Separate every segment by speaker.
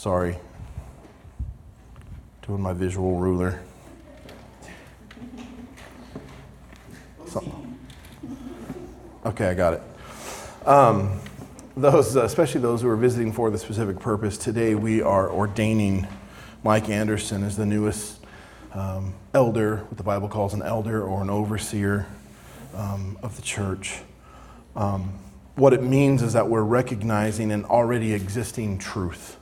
Speaker 1: Sorry. Doing my visual ruler. Okay, I got it. Especially those who are visiting for the specific purpose, today we are ordaining Mike Anderson as the newest elder, what the Bible calls an elder or an overseer of the church. What it means is that we're recognizing an already existing truth.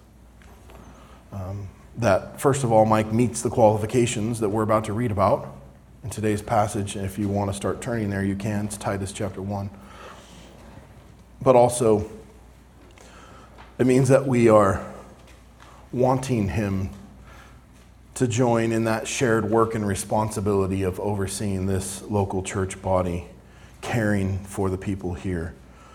Speaker 1: That, first of all, Mike meets the qualifications that we're about to read about in today's passage. And if you want to start turning there, you can. It's Titus chapter 1. But also, it means that we are wanting him to join in that shared work and responsibility of overseeing this local church body, caring for the people here.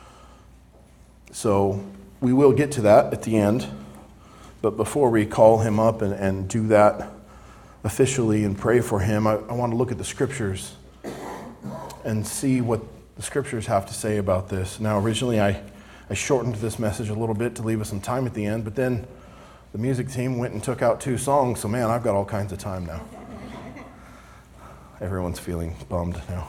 Speaker 1: So we will get to that at the end. But before we call him up and do that officially and pray for him, I want to look at the scriptures and see what the scriptures have to say about this. Now, originally I shortened this message a little bit to leave us some time at the end, but then the music team went and took out 2 songs, so man, I've got all kinds of time now. Everyone's feeling bummed now.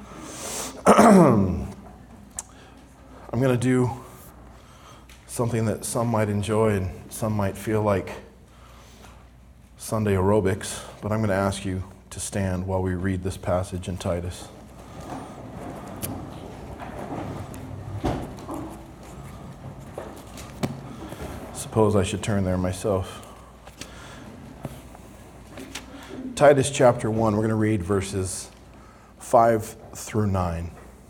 Speaker 1: I'm going to do something that some might enjoy and some might feel like Sunday aerobics, but I'm going to ask you to stand while we read this passage in Titus. Suppose I should turn there myself. Titus chapter 1, we're going to read verses 5 through 9.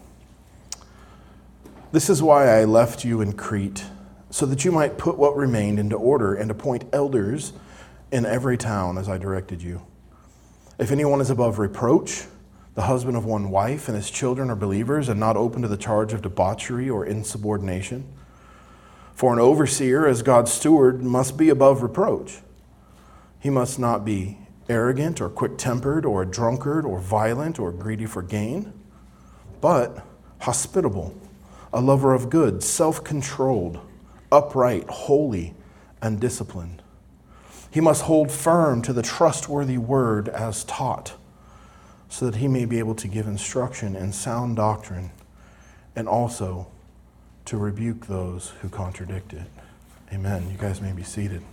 Speaker 1: This is why I left you in Crete, so that you might put what remained into order and appoint elders in every town as I directed you. If anyone is above reproach, the husband of one wife, and his children are believers and not open to the charge of debauchery or insubordination. For an overseer, as God's steward, must be above reproach. He must not be arrogant or quick-tempered or a drunkard or violent or greedy for gain, but hospitable, a lover of good, self-controlled, upright, holy, and disciplined. He must hold firm to the trustworthy word as taught, so that he may be able to give instruction in sound doctrine, and also to rebuke those who contradict it. Amen. You guys may be seated.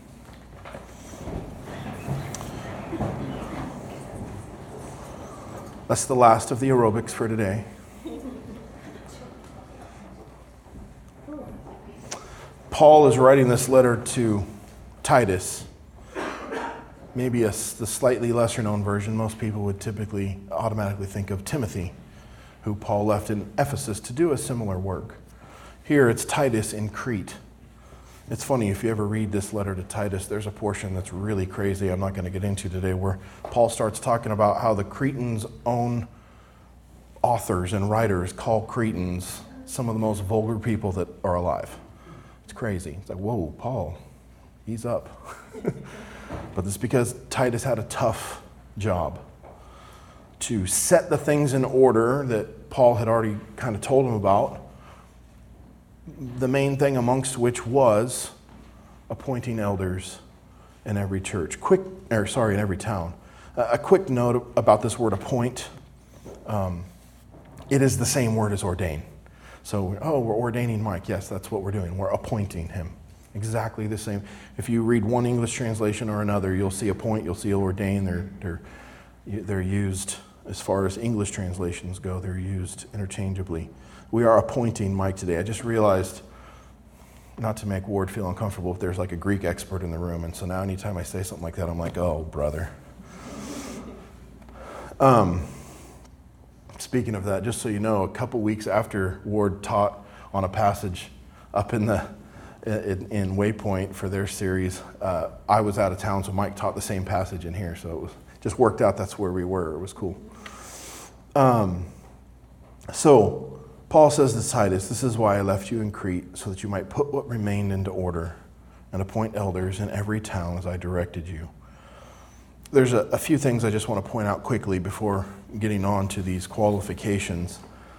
Speaker 1: That's the last of the aerobics for today. Paul is writing this letter to Titus. Maybe the slightly lesser known version. Most people would typically automatically think of Timothy, who Paul left in Ephesus to do a similar work. Here it's Titus in Crete. It's funny, if you ever read this letter to Titus, there's a portion that's really crazy I'm not going to get into today, where Paul starts talking about how the Cretans' own authors and writers call Cretans some of the most vulgar people that are alive. It's crazy. It's like, whoa, Paul, ease up. But it's because Titus had a tough job to set the things in order that Paul had already kind of told him about. The main thing amongst which was appointing elders in every church. In every town. A quick note about this word appoint. It is the same word as ordain. So, we're ordaining Mike. Yes, that's what we're doing. We're appointing him. Exactly the same. If you read one English translation or another, you'll see appoint, you'll see ordain. They're used, as far as English translations go, they're used interchangeably. We are appointing Mike today. I just realized, not to make Ward feel uncomfortable, if there's like a Greek expert in the room, and so now anytime I say something like that, I'm like, oh, brother. Speaking of that, just so you know, a couple weeks after Ward taught on a passage up in Waypoint for their series, I was out of town, so Mike taught the same passage in here, so it just worked out. That's where we were. It was cool. So Paul says to Titus, this is why I left you in Crete, so that you might put what remained into order and appoint elders in every town as I directed you. There's a few things I just want to point out quickly before getting on to these qualifications.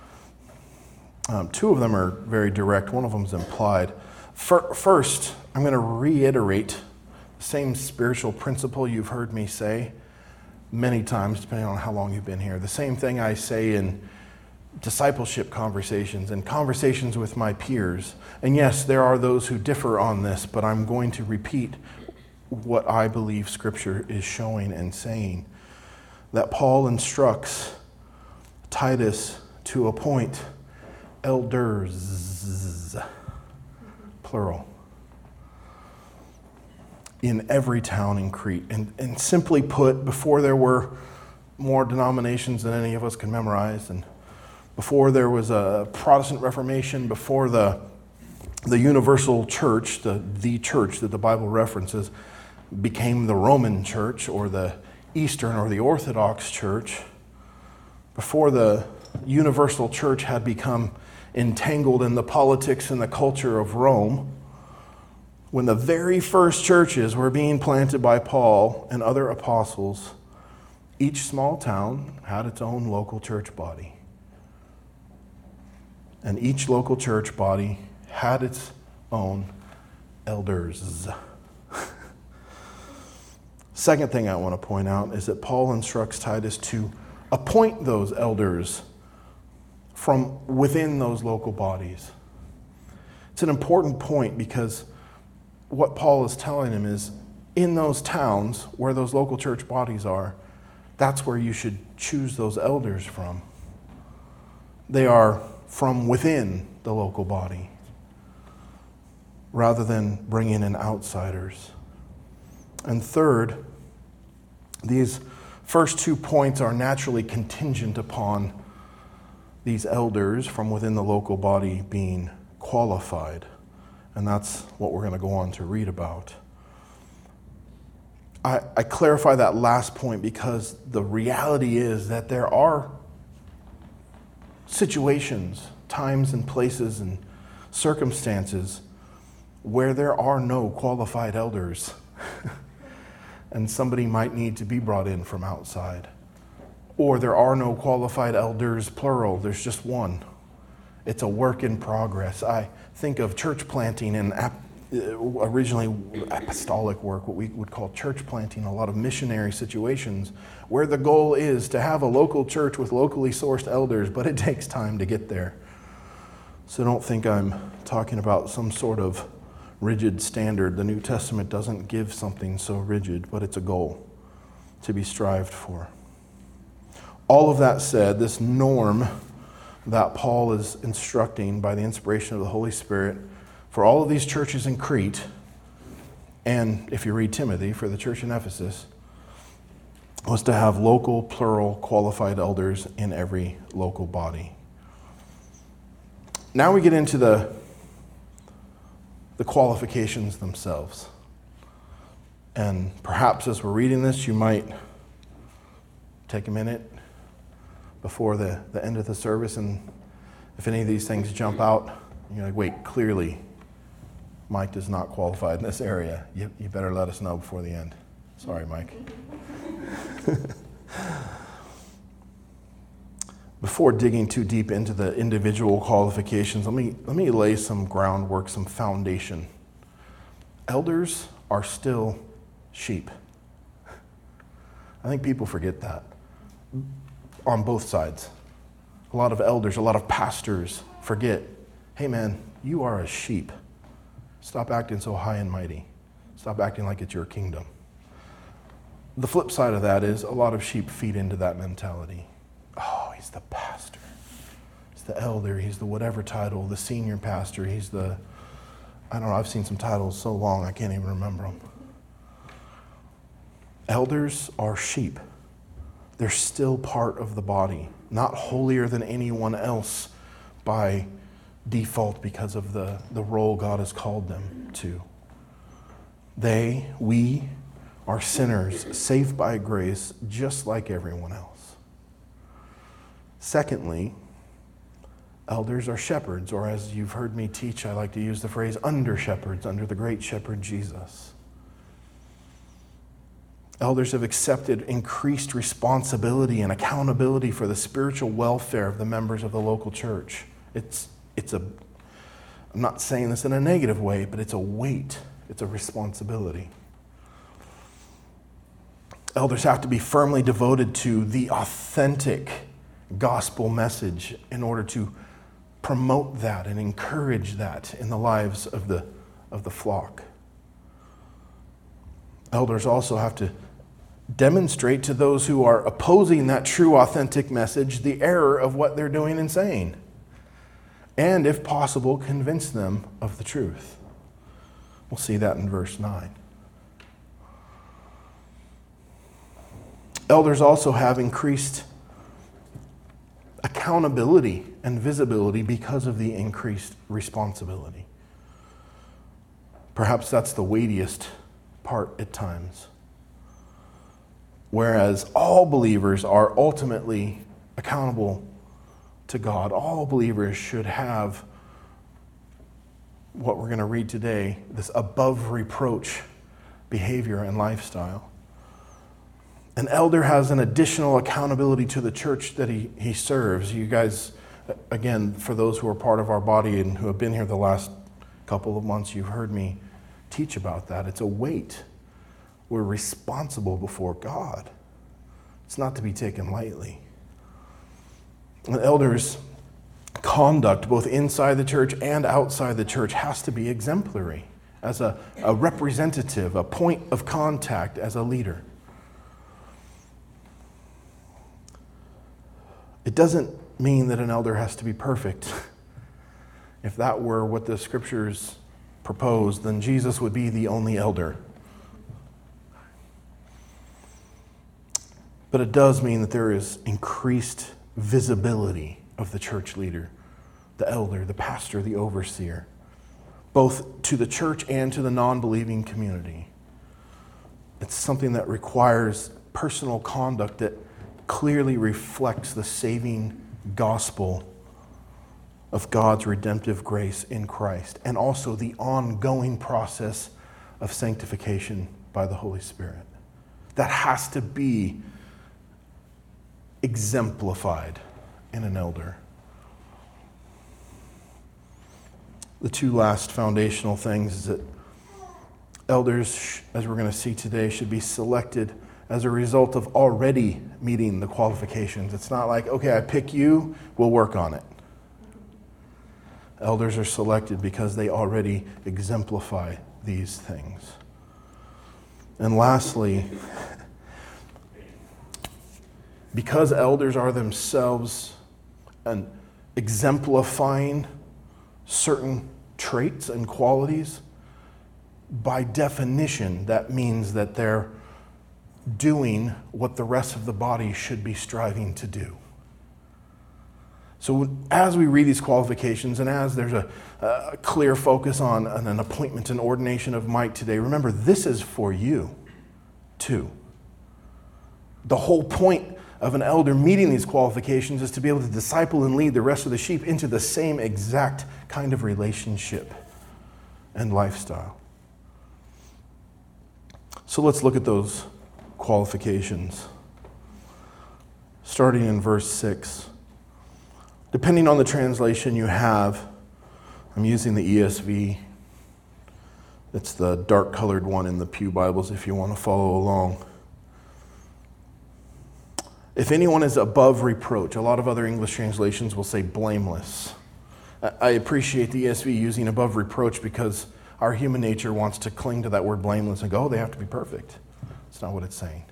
Speaker 1: 2 of them are very direct. One of them is implied. First, I'm going to reiterate Same spiritual principle you've heard me say many times, depending on how long you've been here. The same thing I say in discipleship conversations and conversations with my peers. And yes, there are those who differ on this, but I'm going to repeat what I believe Scripture is showing and saying. That Paul instructs Titus to appoint elders, plural, in every town in Crete. And simply put, before there were more denominations than any of us can memorize, and before there was a Protestant Reformation, before the universal church, the church that the Bible references, became the Roman church or the Eastern or the Orthodox church, before the universal church had become entangled in the politics and the culture of Rome, when the very first churches were being planted by Paul and other apostles, each small town had its own local church body. And each local church body had its own elders. Second thing I want to point out is that Paul instructs Titus to appoint those elders from within those local bodies. It's an important point because what Paul is telling him is in those towns where those local church bodies are, that's where you should choose those elders from. They are from within the local body rather than bringing in outsiders. And third, these first 2 points are naturally contingent upon these elders from within the local body being qualified. And that's what we're going to go on to read about. I clarify that last point because the reality is that there are situations, times and places and circumstances where there are no qualified elders. And somebody might need to be brought in from outside. Or there are no qualified elders, plural. There's just one. It's a work in progress. I think of church planting and originally apostolic work, what we would call church planting, a lot of missionary situations where the goal is to have a local church with locally sourced elders, but it takes time to get there. So don't think I'm talking about some sort of rigid standard. The New Testament doesn't give something so rigid, but it's a goal to be strived for. All of that said, this norm that Paul is instructing by the inspiration of the Holy Spirit for all of these churches in Crete, and if you read Timothy, for the church in Ephesus, was to have local, plural, qualified elders in every local body. Now we get into the qualifications themselves. And perhaps as we're reading this, you might take a minute before the end of the service, and if any of these things jump out, you're like, wait, clearly Mike is not qualified in this area. You better let us know before the end. Sorry, Mike. Before digging too deep into the individual qualifications, let me lay some groundwork, some foundation. Elders are still sheep. I think people forget that on both sides. A lot of elders, a lot of pastors forget, hey man, you are a sheep. Stop acting so high and mighty. Stop acting like it's your kingdom. The flip side of that is a lot of sheep feed into that mentality. Oh, he's the pastor. He's the elder. He's the whatever title, the senior pastor. He's the, I don't know, I've seen some titles so long I can't even remember them. Elders are sheep. They're still part of the body, not holier than anyone else by default because of the role God has called them to. We are sinners, saved by grace, just like everyone else. Secondly, elders are shepherds, or as you've heard me teach, I like to use the phrase under shepherds, under the great shepherd Jesus. Elders have accepted increased responsibility and accountability for the spiritual welfare of the members of the local church. I'm not saying this in a negative way, but it's a weight, it's a responsibility. Elders have to be firmly devoted to the authentic gospel message in order to promote that and encourage that in the lives of the flock. Elders also have to demonstrate to those who are opposing that true, authentic message the error of what they're doing and saying. And, if possible, convince them of the truth. We'll see that in verse 9. Elders also have increased accountability and visibility because of the increased responsibility. Perhaps that's the weightiest part at times. Whereas all believers are ultimately accountable to God, all believers should have what we're going to read today, this above reproach behavior and lifestyle. An elder has an additional accountability to the church that he serves. You guys, again, for those who are part of our body and who have been here the last couple of months, you've heard me teach about that. It's a weight. We're responsible before God. It's not to be taken lightly. An elder's conduct, both inside the church and outside the church, has to be exemplary as a representative, a point of contact as a leader. It doesn't mean that an elder has to be perfect. If that were what the scriptures proposed, then Jesus would be the only elder. But it does mean that there is increased visibility of the church leader, the elder, the pastor, the overseer, both to the church and to the non-believing community. It's something that requires personal conduct that clearly reflects the saving gospel of God's redemptive grace in Christ, and also the ongoing process of sanctification by the Holy Spirit. That has to be exemplified in an elder. The two last foundational things is that elders, as we're going to see today, should be selected as a result of already meeting the qualifications. It's not like, okay, I pick you, we'll work on it. Elders are selected because they already exemplify these things. And lastly, because elders are themselves exemplifying certain traits and qualities, by definition, that means that they're doing what the rest of the body should be striving to do. So as we read these qualifications, and as there's a clear focus on an appointment and ordination of Mike today, remember, this is for you too. The whole point of an elder meeting these qualifications is to be able to disciple and lead the rest of the sheep into the same exact kind of relationship and lifestyle. So let's look at those qualifications. Starting in verse 6. Depending on the translation you have, I'm using the ESV. It's the dark colored one in the Pew Bibles if you want to follow along. If anyone is above reproach, a lot of other English translations will say blameless. I appreciate the ESV using above reproach because our human nature wants to cling to that word blameless and go, oh, they have to be perfect. That's not what it's saying.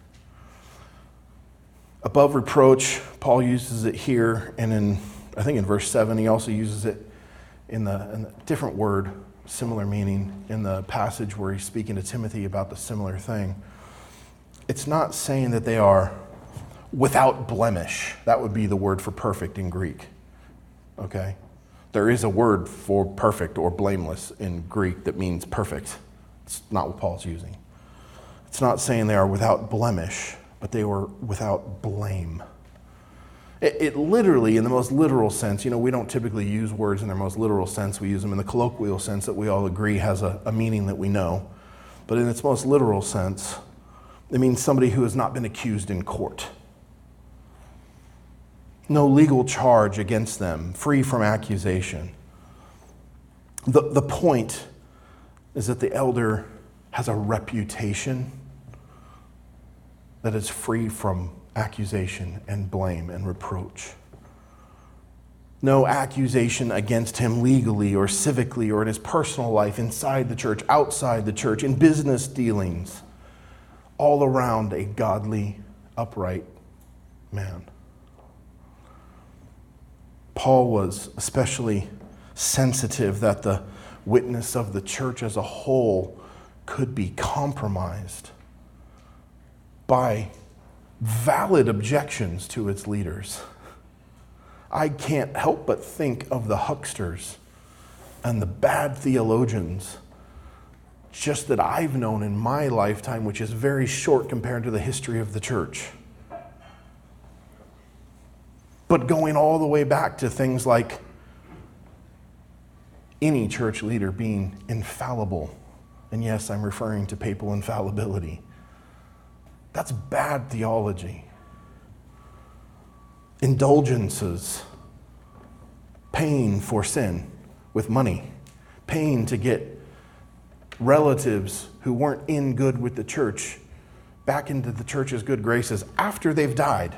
Speaker 1: Above reproach, Paul uses it here, and I think in verse 7, he also uses it in the different word, similar meaning, in the passage where he's speaking to Timothy about the similar thing. It's not saying that they are without blemish. That would be the word for perfect in Greek. Okay? There is a word for perfect or blameless in Greek that means perfect. It's not what Paul's using. It's not saying they are without blemish, but they were without blame. It literally, in the most literal sense, we don't typically use words in their most literal sense. We use them in the colloquial sense that we all agree has a meaning that we know. But in its most literal sense, it means somebody who has not been accused in court. No legal charge against them, free from accusation. The point is that the elder has a reputation that is free from accusation and blame and reproach. No accusation against him legally or civically or in his personal life, inside the church, outside the church, in business dealings, all around a godly, upright man. Paul was especially sensitive that the witness of the church as a whole could be compromised by valid objections to its leaders. I can't help but think of the hucksters and the bad theologians just that I've known in my lifetime, which is very short compared to the history of the church. But going all the way back to things like any church leader being infallible. And yes, I'm referring to papal infallibility. That's bad theology. Indulgences, paying for sin with money, paying to get relatives who weren't in good with the church back into the church's good graces after they've died.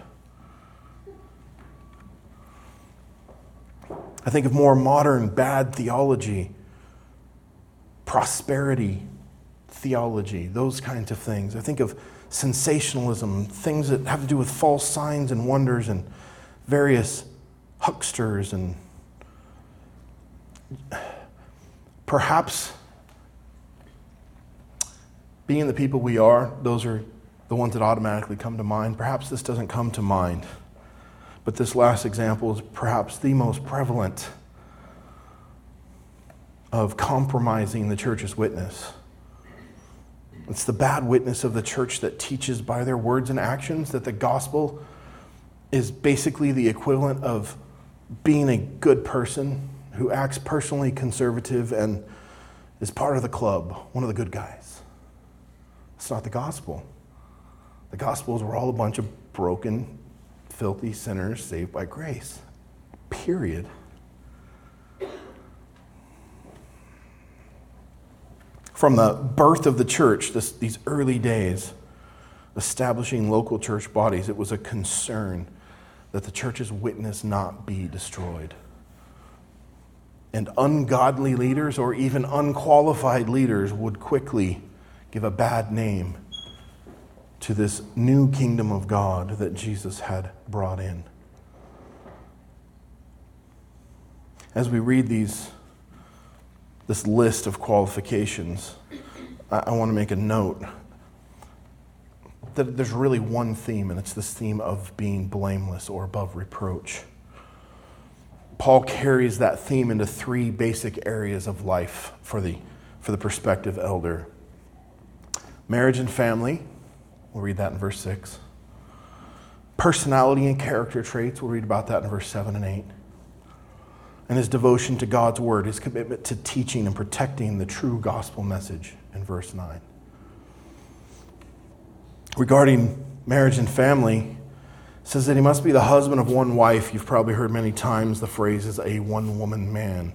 Speaker 1: I think of more modern bad theology, prosperity theology, those kinds of things. I think of sensationalism, things that have to do with false signs and wonders and various hucksters, and perhaps being the people we are, those are the ones that automatically come to mind. Perhaps this doesn't come to mind, but this last example is perhaps the most prevalent of compromising the church's witness. It's the bad witness of the church that teaches by their words and actions that the gospel is basically the equivalent of being a good person who acts personally conservative and is part of the club, one of the good guys. It's not the gospel. The gospel is we're all a bunch of broken, filthy sinners saved by grace. Period. From the birth of the church, these early days, establishing local church bodies, it was a concern that the church's witness not be destroyed. And ungodly leaders or even unqualified leaders would quickly give a bad name to this new kingdom of God that Jesus had brought in. As we read this list of qualifications, I want to make a note that there's really one theme, and it's this theme of being blameless or above reproach. Paul carries that theme into three basic areas of life for the prospective elder. Marriage and family, we'll read that in verse 6. Personality and character traits, we'll read about that in verse 7 and 8. And his devotion to God's word, his commitment to teaching and protecting the true gospel message in verse 9. Regarding marriage and family, it says that he must be the husband of one wife. You've probably heard many times the phrase is a one-woman man.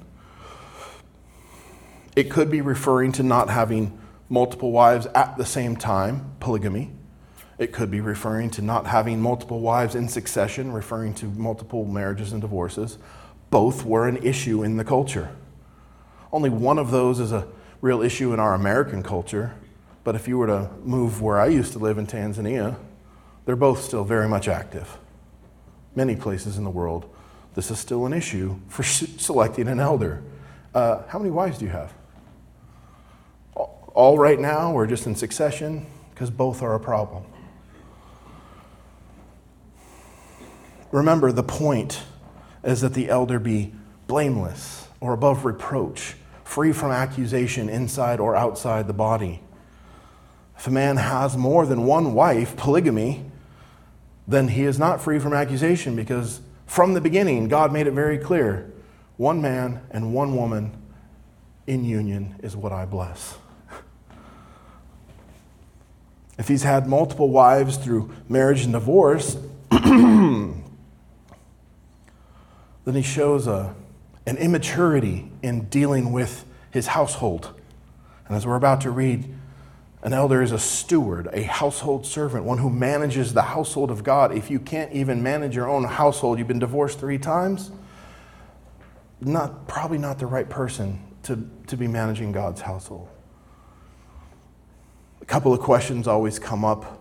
Speaker 1: It could be referring to not having multiple wives at the same time, polygamy. It could be referring to not having multiple wives in succession, referring to multiple marriages and divorces. Both were an issue in the culture. Only one of those is a real issue in our American culture. But if you were to move where I used to live in Tanzania, they're both still very much active. Many places in the world, this is still an issue for selecting an elder. How many wives do you have? All right now, or just in succession? Because both are a problem. Remember, the point is that the elder be blameless or above reproach, free from accusation inside or outside the body. If a man has more than one wife, polygamy, then he is not free from accusation, because from the beginning, God made it very clear, one man and one woman in union is what I bless. If he's had multiple wives through marriage and divorce, then he shows an immaturity in dealing with his household. And as we're about to read, An elder is a steward, a household servant, one who manages the household of God. If you can't even manage your own household, you've been divorced 3 times, probably not the right person to be managing God's household. A couple of questions always come up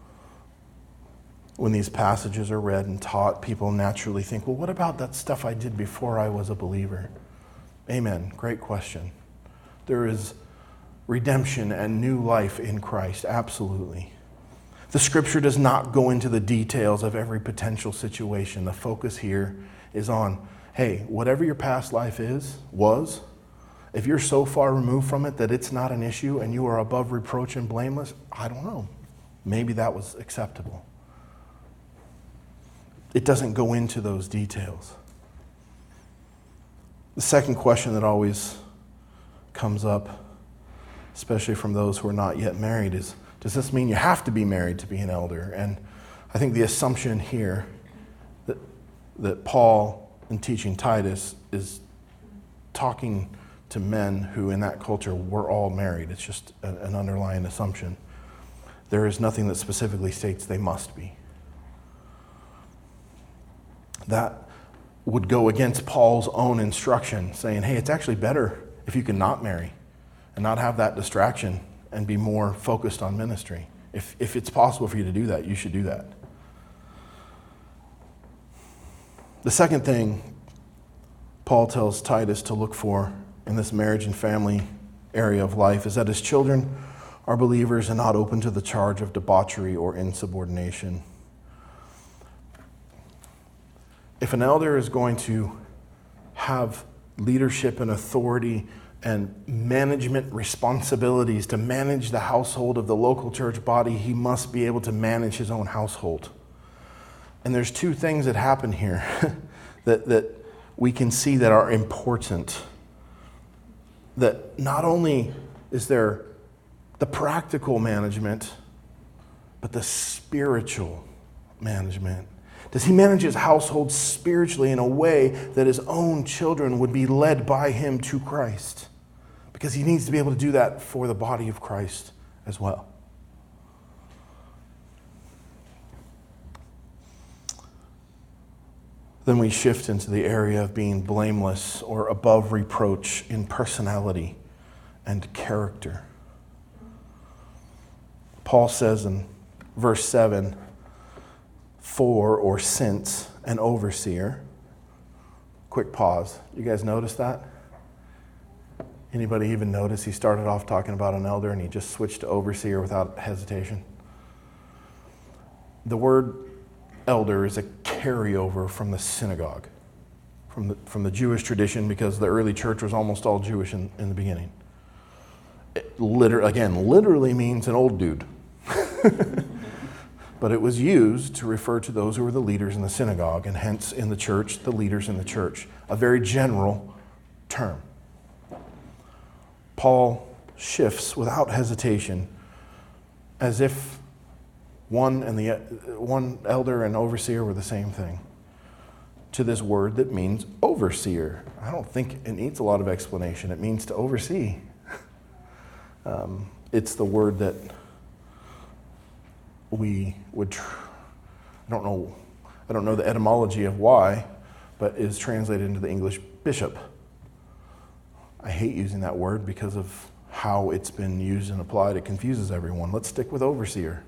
Speaker 1: when these passages are read and taught. People naturally think, well, what about that stuff I did before I was a believer? Amen. Great question. There is redemption and new life in Christ, absolutely. The scripture does not go into the details of every potential situation. The focus here is on, hey, whatever your past life was, if you're so far removed from it that it's not an issue and you are above reproach and blameless, I don't know. Maybe that was acceptable. It doesn't go into those details. The second question that always comes up, especially from those who are not yet married, is, does this mean you have to be married to be an elder? And I think the assumption here that Paul, in teaching Titus, is talking to men who in that culture were all married. It's just an underlying assumption. There is nothing that specifically states they must be. That would go against Paul's own instruction, saying, hey, it's actually better if you can not marry and not have that distraction and be more focused on ministry. If it's possible for you to do that, you should do that. The second thing Paul tells Titus to look for in this marriage and family area of life is that his children are believers and not open to the charge of debauchery or insubordination. If an elder is going to have leadership and authority and management responsibilities to manage the household of the local church body, he must be able to manage his own household. And there's 2 things that happen here that we can see that are important. That not only is there the practical management, but the spiritual management. Does he manage his household spiritually in a way that his own children would be led by him to Christ? Because he needs to be able to do that for the body of Christ as well. Then we shift into the area of being blameless or above reproach in personality and character. Paul says in verse 7, for or since an overseer. Quick pause. You guys notice that? Anybody even notice he started off talking about an elder and he just switched to overseer without hesitation? The word elder is a carryover from the synagogue, from the Jewish tradition, because the early church was almost all Jewish in the beginning. It literally means an old dude. But it was used to refer to those who were the leaders in the synagogue, and hence in the church, the leaders in the church. A very general term. Paul shifts without hesitation, as if one elder and overseer were the same thing, to this word that means overseer. I don't think it needs a lot of explanation. It means to oversee. It's the word that we would, I don't know the etymology of why, but is translated into the English bishop. I hate using that word because of how it's been used and applied. It confuses everyone. Let's stick with overseer.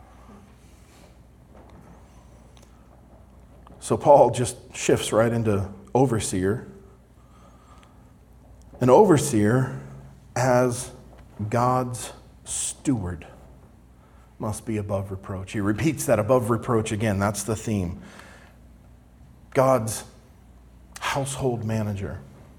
Speaker 1: So Paul just shifts right into overseer. An overseer, as God's steward, must be above reproach. He repeats that above reproach again. That's the theme. God's household manager.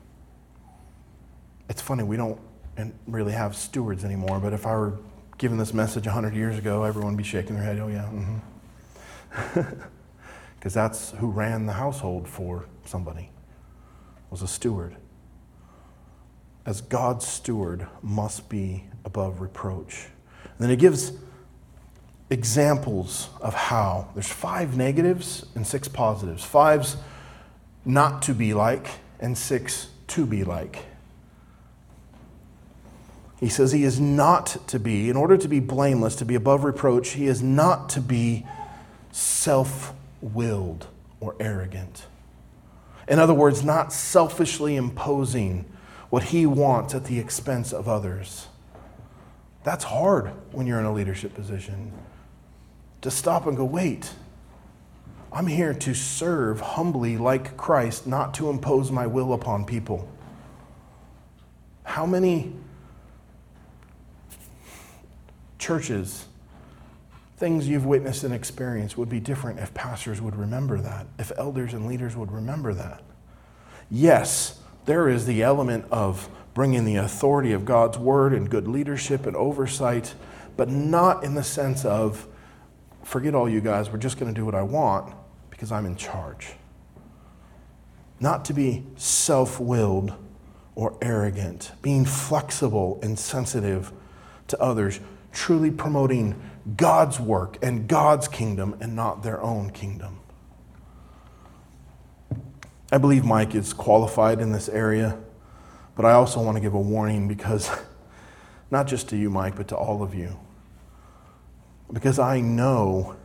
Speaker 1: It's funny, we don't really have stewards anymore, but if I were giving this message 100 years ago, everyone would be shaking their head, oh yeah, because that's who ran the household for somebody, was a steward. As God's steward must be above reproach. And then he gives examples of how. There's 5 negatives and 6 positives. 5's not to be like, and 6 to be like. He says he is not to be, in order to be blameless, to be above reproach, he is not to be self-willed or arrogant. In other words, not selfishly imposing what he wants at the expense of others. That's hard when you're in a leadership position. To stop and go, wait, I'm here to serve humbly like Christ, not to impose my will upon people. How many churches, things you've witnessed and experienced would be different if pastors would remember that, if elders and leaders would remember that? Yes, there is the element of bringing the authority of God's word and good leadership and oversight, but not in the sense of, forget all you guys, we're just going to do what I want because I'm in charge. Not to be self-willed or arrogant, being flexible and sensitive to others, truly promoting God's work and God's kingdom and not their own kingdom. I believe Mike is qualified in this area, but I also want to give a warning because, not just to you, Mike, but to all of you. Because I know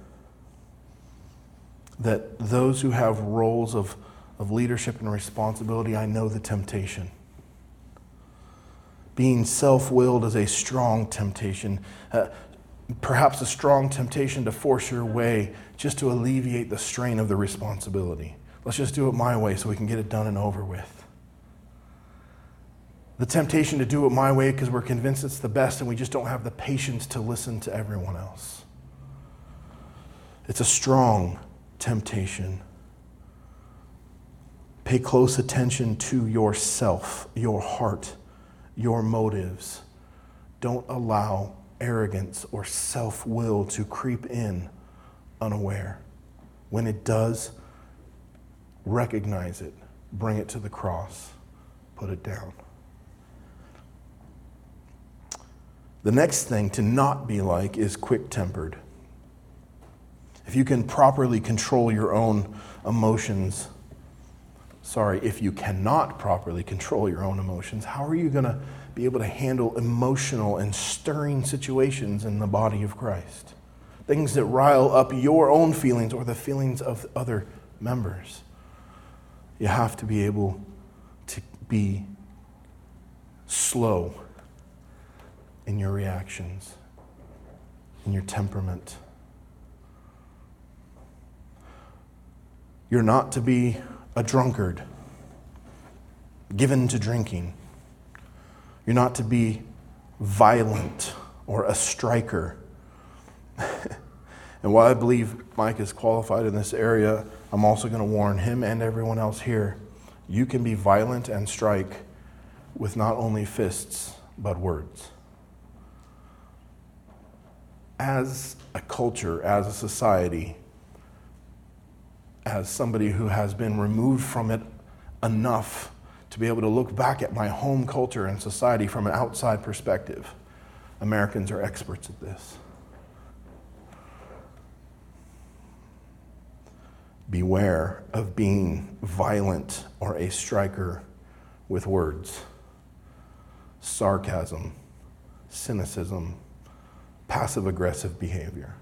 Speaker 1: that those who have roles of leadership and responsibility, I know the temptation. Being self-willed is a strong temptation, perhaps a strong temptation to force your way just to alleviate the strain of the responsibility. Let's just do it my way so we can get it done and over with. The temptation to do it my way because we're convinced it's the best and we just don't have the patience to listen to everyone else. It's a strong temptation. Pay close attention to yourself, your heart, your motives. Don't allow arrogance or self-will to creep in unaware. When it does, recognize it, bring it to the cross, put it down. The next thing to not be like is quick-tempered. If you can properly control your own emotions, if you cannot properly control your own emotions, how are you going to be able to handle emotional and stirring situations in the body of Christ? Things that rile up your own feelings or the feelings of other members. You have to be able to be slow in your reactions, in your temperament. You're not to be a drunkard, given to drinking. You're not to be violent or a striker. And while I believe Mike is qualified in this area, I'm also going to warn him and everyone else here, you can be violent and strike with not only fists, but words. As a culture, as a society, as somebody who has been removed from it enough to be able to look back at my home culture and society from an outside perspective, Americans are experts at this. Beware of being violent or a striker with words. Sarcasm, cynicism, passive-aggressive behavior.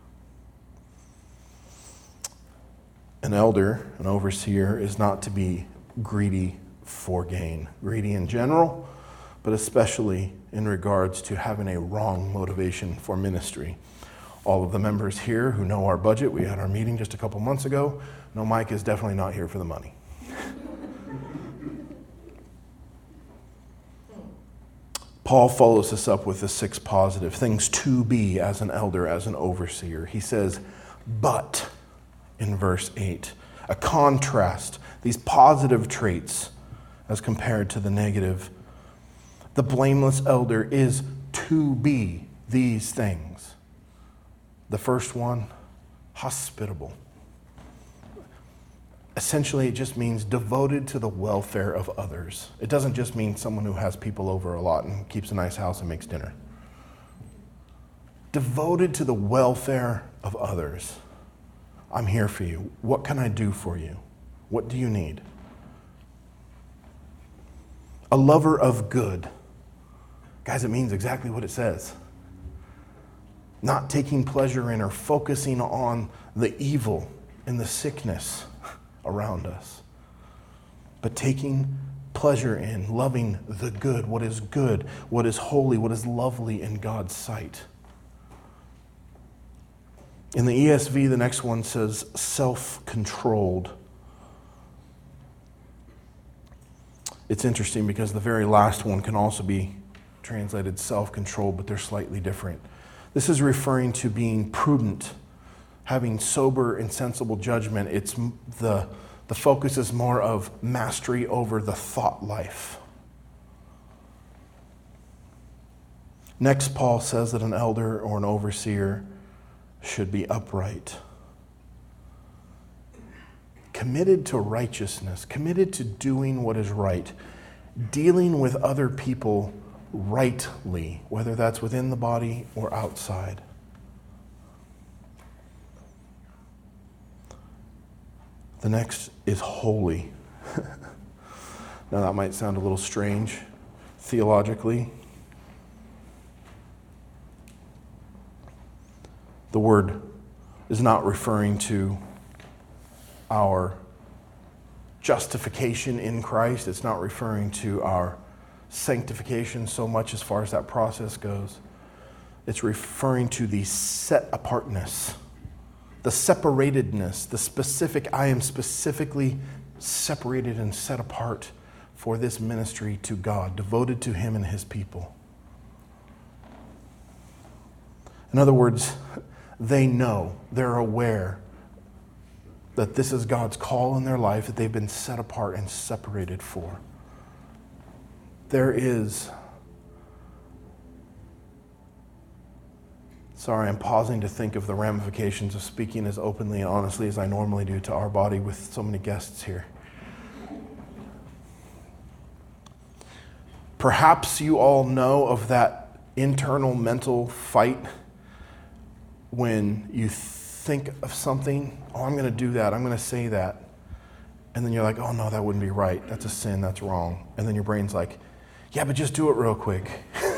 Speaker 1: An elder, an overseer, is not to be greedy for gain. Greedy in general, but especially in regards to having a wrong motivation for ministry. All of the members here who know our budget, we had our meeting just a couple months ago, know Mike is definitely not here for the money. Paul follows this up with the 6 positive things to be as an elder, as an overseer. He says, but, in verse 8, a contrast, these positive traits as compared to the negative. The blameless elder is to be these things. The first one, hospitable. Essentially, it just means devoted to the welfare of others. It doesn't just mean someone who has people over a lot and keeps a nice house and makes dinner. Devoted to the welfare of others. I'm here for you. What can I do for you? What do you need? A lover of good. Guys, it means exactly what it says. Not taking pleasure in or focusing on the evil and the sickness around us, but taking pleasure in loving the good, what is holy, what is lovely in God's sight. In the ESV, the next one says self-controlled. It's interesting because the very last one can also be translated self-controlled, but they're slightly different. This is referring to being prudent, having sober and sensible judgment. It's the focus is more of mastery over the thought life. Next, Paul says that an elder or an overseer should be upright, committed to righteousness, committed to doing what is right, dealing with other people rightly, whether that's within the body or outside. The next is holy. Now that might sound a little strange theologically. The word is not referring to our justification in Christ. It's not referring to our sanctification so much as far as that process goes. It's referring to the set apartness, the separatedness, the specific, I am specifically separated and set apart for this ministry to God, devoted to Him and His people. In other words, they know, they're aware that this is God's call in their life that they've been set apart and separated for. There is, sorry, I'm pausing to think of the ramifications of speaking as openly and honestly as I normally do to our body with so many guests here. Perhaps you all know of that internal mental fight when you think of something, oh, I'm going to do that, I'm going to say that. And then you're like, oh no, that wouldn't be right. That's a sin, that's wrong. And then your brain's like, yeah, but just do it real quick.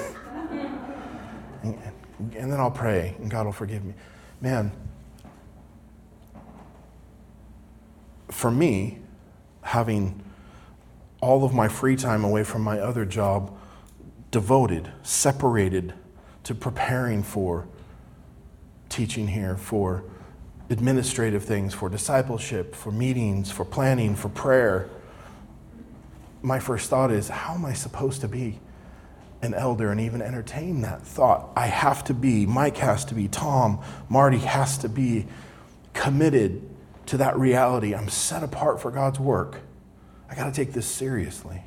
Speaker 1: and then I'll pray and God will forgive me. Man, for me, having all of my free time away from my other job devoted, separated to preparing for teaching here, for administrative things, for discipleship, for meetings, for planning, for prayer, my first thought is, how am I supposed to be an elder and even entertain that thought? I have to be, Mike has to be, Tom, Marty has to be committed to that reality. I'm set apart for God's work. I got to take this seriously.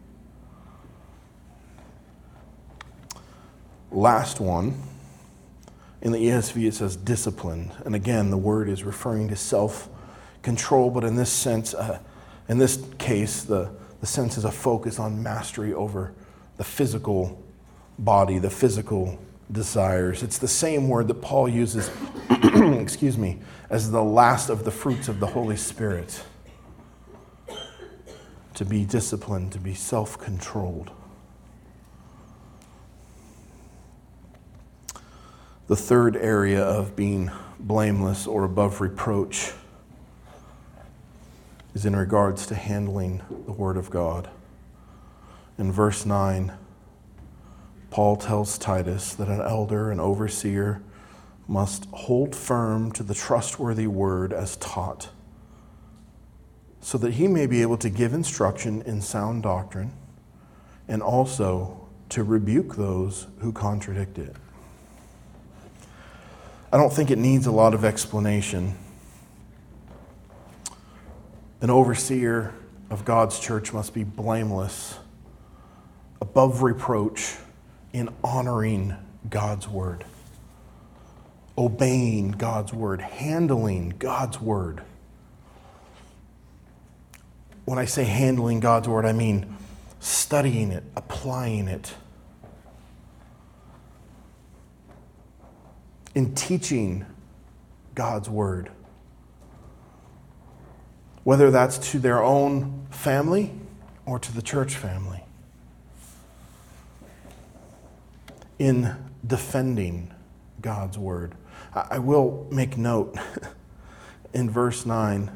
Speaker 1: Last one. In the ESV, it says disciplined. And again, the word is referring to self-control, but in this sense, in this case, the sense is a focus on mastery over the physical body, the physical desires. It's the same word that Paul uses, excuse me, as the last of the fruits of the Holy Spirit. To be disciplined, to be self-controlled. The third area of being blameless or above reproach is in regards to handling the Word of God. In verse 9, Paul tells Titus that an elder, an overseer, must hold firm to the trustworthy word as taught, so that he may be able to give instruction in sound doctrine and also to rebuke those who contradict it. I don't think it needs a lot of explanation. An overseer of God's church must be blameless, above reproach, in honoring God's word, obeying God's word, handling God's word. When I say handling God's word, I mean studying it, applying it, in teaching God's word. Whether that's to their own family or to the church family. in defending God's word. I will make note in verse 9,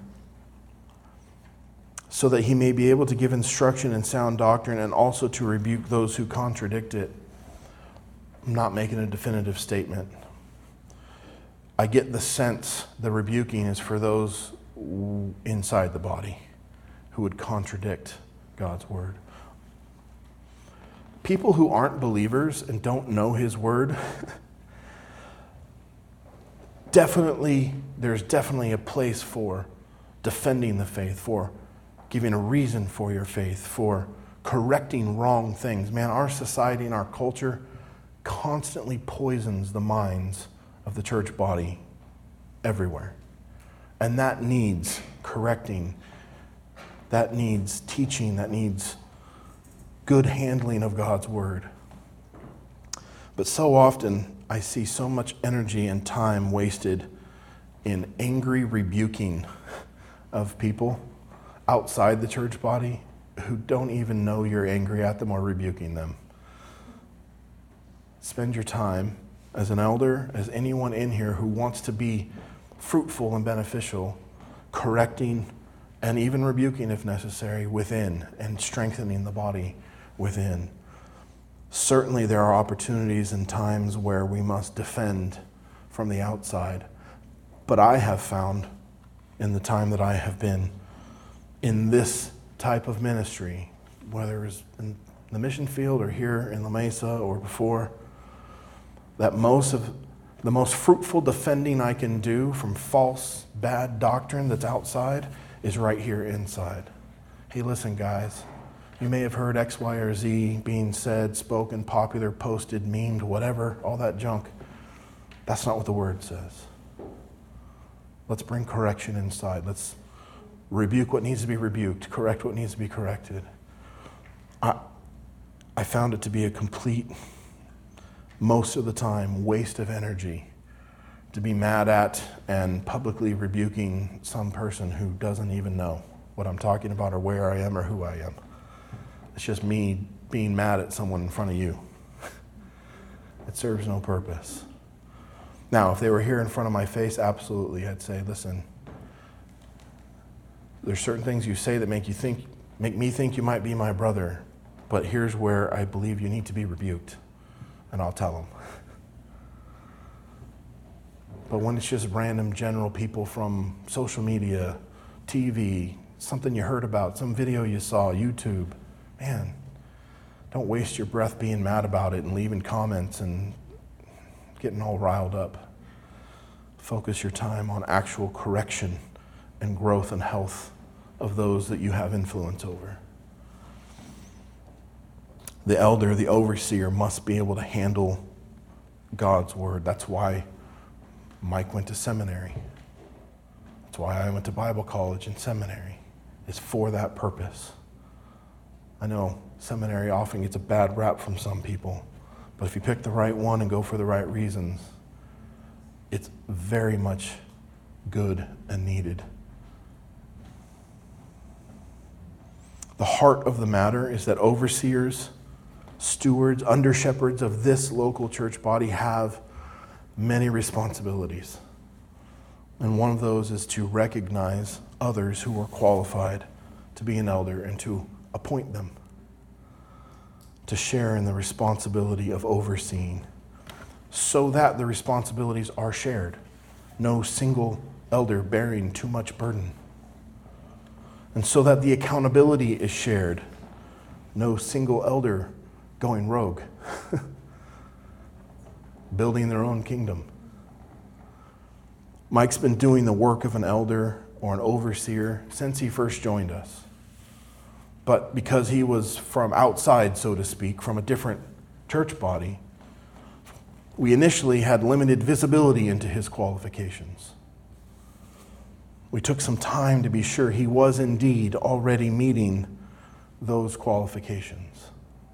Speaker 1: so that he may be able to give instruction in sound doctrine and also to rebuke those who contradict it. I'm not making a definitive statement. I get the sense the rebuking is for those inside the body who would contradict God's word. People who aren't believers and don't know his word, there's definitely a place for defending the faith, for giving a reason for your faith, for correcting wrong things. Man, our society and our culture constantly poisons the minds of the church body everywhere. And that needs correcting. That needs teaching. That needs good handling of God's word. But so often I see so much energy and time wasted in angry rebuking of people outside the church body who don't even know you're angry at them or rebuking them. Spend your time as an elder, as anyone in here who wants to be fruitful and beneficial, correcting and even rebuking if necessary within and strengthening the body within. Certainly there are opportunities and times where we must defend from the outside. But I have found in the time that I have been in this type of ministry, whether it's in the mission field or here in La Mesa or before, that the most fruitful defending I can do from false, bad doctrine that's outside is right here inside. Hey, listen, guys. You may have heard X, Y, or Z being said, spoken, popular, posted, memed, whatever, all that junk. That's not what the word says. Let's bring correction inside. Let's rebuke what needs to be rebuked, correct what needs to be corrected. I found it to be a complete, most of the time, waste of energy to be mad at and publicly rebuking some person who doesn't even know what I'm talking about or where I am or who I am. It's just me being mad at someone in front of you. It serves no purpose. Now, if they were here in front of my face, absolutely, I'd say, listen, there's certain things you say that make me think you might be my brother, but here's where I believe you need to be rebuked, and I'll tell them. But when it's just random general people from social media, TV, something you heard about, some video you saw, YouTube, man, don't waste your breath being mad about it and leaving comments and getting all riled up. Focus your time on actual correction and growth and health of those that you have influence over. The elder, the overseer, must be able to handle God's word. That's why Mike went to seminary. That's why I went to Bible college and seminary. It's for that purpose. I know seminary often gets a bad rap from some people, but if you pick the right one and go for the right reasons, it's very much good and needed. The heart of the matter is that overseers, stewards, under-shepherds of this local church body have many responsibilities. And one of those is to recognize others who are qualified to be an elder and to appoint them to share in the responsibility of overseeing so that the responsibilities are shared. No single elder bearing too much burden. And so that the accountability is shared. No single elder going rogue, building their own kingdom. Mike's been doing the work of an elder or an overseer since he first joined us. But because he was from outside, so to speak, from a different church body, we initially had limited visibility into his qualifications. We took some time to be sure he was indeed already meeting those qualifications.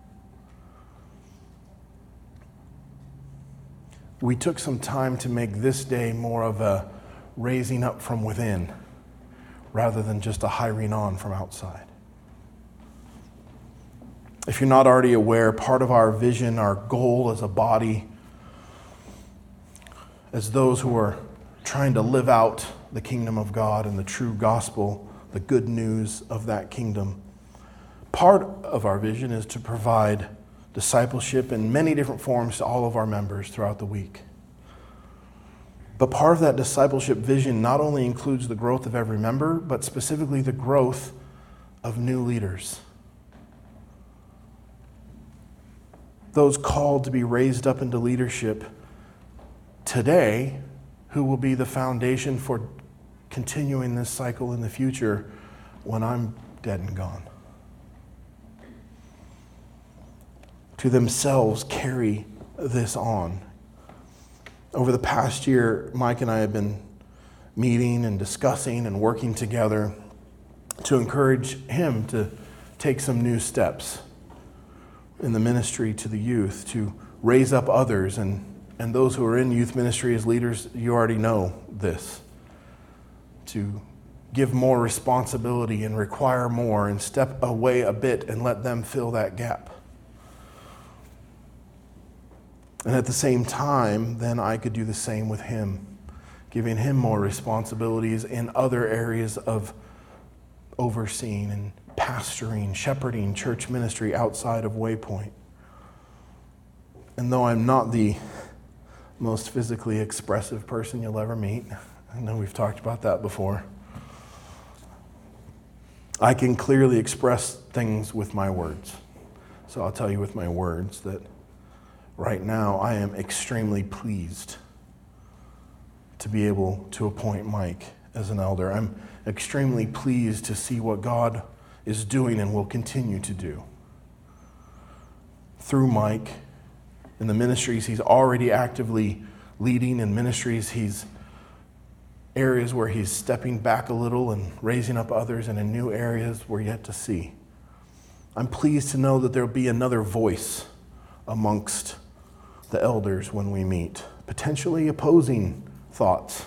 Speaker 1: We took some time to make this day more of a raising up from within rather than just a hiring on from outside. If you're not already aware, part of our vision, our goal as a body, as those who are trying to live out the kingdom of God and the true gospel, the good news of that kingdom, part of our vision is to provide discipleship in many different forms to all of our members throughout the week. But part of that discipleship vision not only includes the growth of every member, but specifically the growth of new leaders. Those called to be raised up into leadership today, who will be the foundation for continuing this cycle in the future when I'm dead and gone. To themselves carry this on. Over the past year, Mike and I have been meeting and discussing and working together to encourage him to take some new steps in the ministry to the youth, to raise up others. And those who are in youth ministry as leaders, you already know this. To give more responsibility and require more and step away a bit and let them fill that gap. And at the same time, then I could do the same with him, giving him more responsibilities in other areas of overseeing and pastoring, shepherding church ministry outside of Waypoint. And though I'm not the most physically expressive person you'll ever meet, I know we've talked about that before, I can clearly express things with my words. So I'll tell you with my words that right now I am extremely pleased to be able to appoint Mike as an elder. I'm extremely pleased to see what God is doing and will continue to do through Mike in the ministries he's already actively leading, in ministries areas where he's stepping back a little and raising up others, and in new areas we're yet to see. I'm pleased to know that there'll be another voice amongst the elders when we meet, potentially opposing thoughts,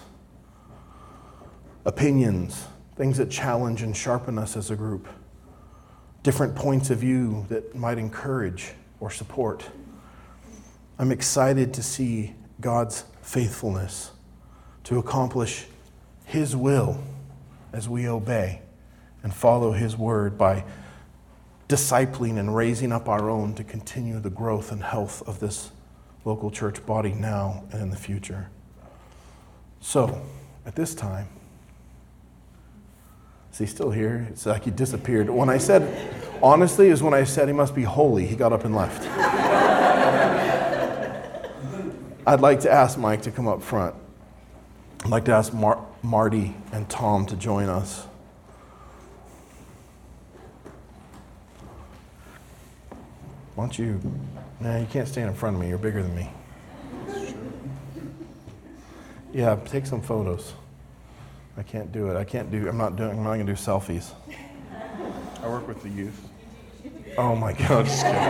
Speaker 1: opinions, things that challenge and sharpen us as a group, different points of view that might encourage or support. I'm excited to see God's faithfulness to accomplish His will as we obey and follow His word by discipling and raising up our own to continue the growth and health of this local church body now and in the future. So, at this time, is he still here? It's like he disappeared. When I said, honestly, is when I said he must be holy, he got up and left. I'd like to ask Mike to come up front. I'd like to ask Marty and Tom to join us. Why don't you? Nah, you can't stand in front of me. You're bigger than me. Yeah, take some photos. I can't do it. I'm not going to do selfies.
Speaker 2: I work with the youth.
Speaker 1: Oh my God.
Speaker 2: Just kidding.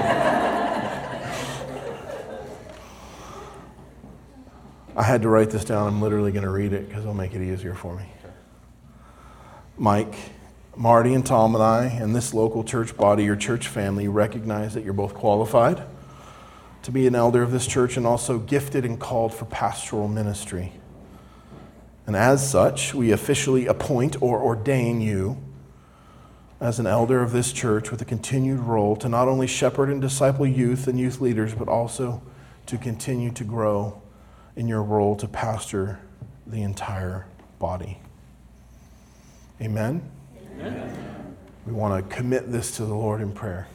Speaker 1: I had to write this down. I'm literally going to read it because it'll make it easier for me. Mike, Marty, and Tom and I, and this local church body, your church family, recognize that you're both qualified to be an elder of this church and also gifted and called for pastoral ministry. And as such, we officially appoint or ordain you as an elder of this church with a continued role to not only shepherd and disciple youth and youth leaders, but also to continue to grow in your role to pastor the entire body. Amen? Amen. We want to commit this to the Lord in prayer.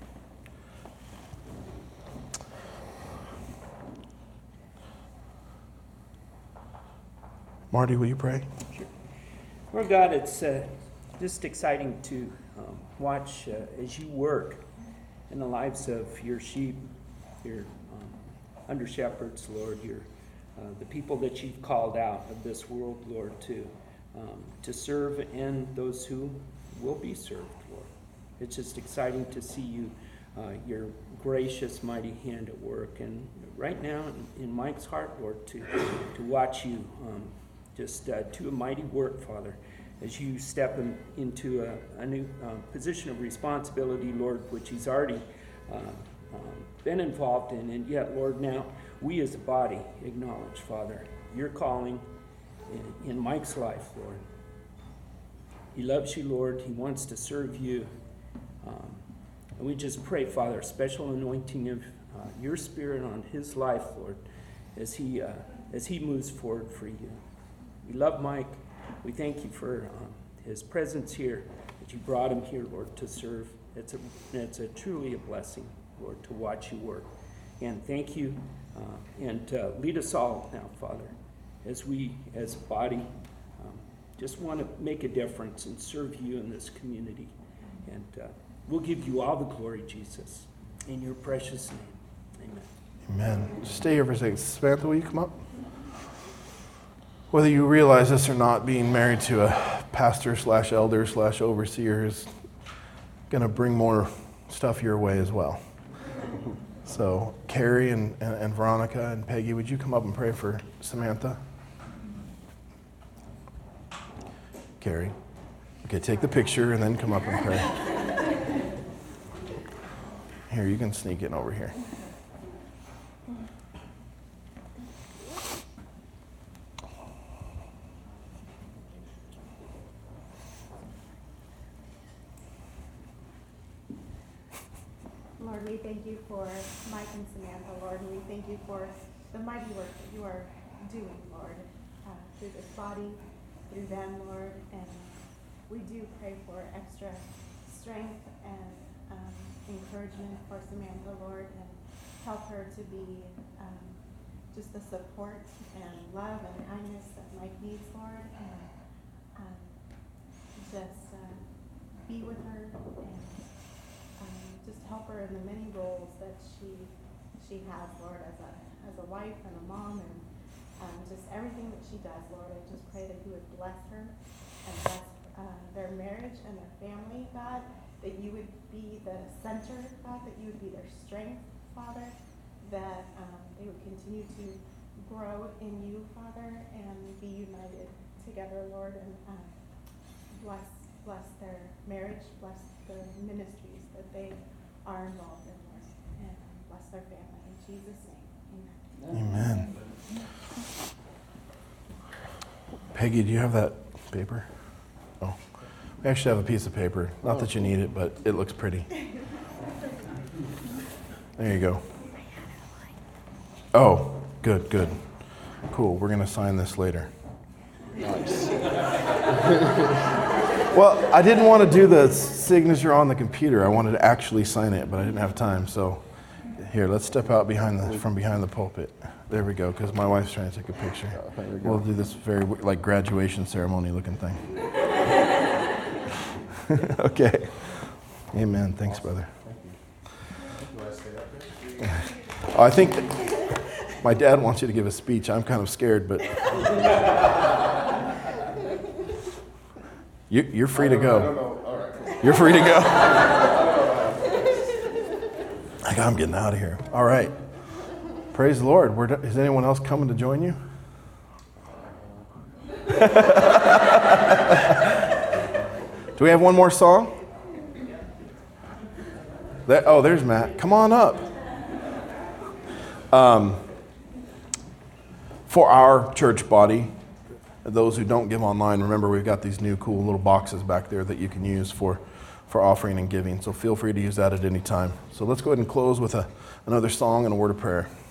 Speaker 1: Marty, will you pray?
Speaker 3: Sure. Lord God, it's just exciting to watch as you work in the lives of your sheep, your under shepherds, Lord, your the people that you've called out of this world, Lord, to serve and those who will be served, Lord. It's just exciting to see you, your gracious, mighty hand at work, and right now in Mike's heart, Lord, to watch you just do a mighty work, Father, as you step into a new position of responsibility, Lord, which he's already been involved in. And yet, Lord, now we as a body acknowledge, Father, your calling in Mike's life, Lord. He loves you, Lord. He wants to serve you. And we just pray, Father, a special anointing of your Spirit on his life, Lord, as he moves forward for you. We love Mike. We thank you for his presence here, that you brought him here, Lord, to serve. It's truly a blessing, Lord, to watch you work. And thank you, and lead us all now, Father, as we, as a body, just want to make a difference and serve you in this community. And we'll give you all the glory, Jesus, in your precious name. Amen.
Speaker 1: Amen. Just stay here for a second. Samantha, will you come up? Whether you realize this or not, being married to a pastor / elder / overseer is going to bring more stuff your way as well. So Carrie and Veronica and Peggy, would you come up and pray for Samantha? Carrie. Okay, take the picture and then come up and pray. Here, you can sneak in over here.
Speaker 4: Lord, we thank you for Mike and Samantha, Lord, and we thank you for the mighty work that you are doing, Lord, through this body, through them, Lord, and we do pray for extra strength and encouragement for Samantha, Lord, and help her to be just the support and love and kindness that Mike needs, Lord, and just be with her and just help her in the many roles that she has, Lord, as a wife and a mom, and just everything that she does, Lord. I just pray that you would bless her and bless their marriage and their family, God, that you would be the center, God, that you would be their strength, Father, that they would continue to grow in you, Father, and be united together, Lord, and bless their marriage, bless the ministries that they are involved in, Lord, and bless their family. In Jesus' name, amen.
Speaker 1: Amen. Peggy, do you have that paper? Oh, we actually have a piece of paper. Not that you need it, but it looks pretty. There you go. Oh, good. Cool, we're going to sign this later.
Speaker 2: Nice.
Speaker 1: Well, I didn't want to do the signature on the computer. I wanted to actually sign it, but I didn't have time. So here, let's step out from behind the pulpit. There we go, because my wife's trying to take a picture. We'll do this very like graduation ceremony looking thing. Okay. Amen. Thanks, brother. I think my dad wants you to give a speech. I'm kind of scared, but you're free to go.
Speaker 2: All right.
Speaker 1: You're free to go. I'm getting out of here. All right. Praise the Lord. Is anyone else coming to join you? Do we have one more song? There's Matt. Come on up. For our church body, those who don't give online, remember we've got these new cool little boxes back there that you can use for offering and giving. So feel free to use that at any time. So let's go ahead and close with another song and a word of prayer.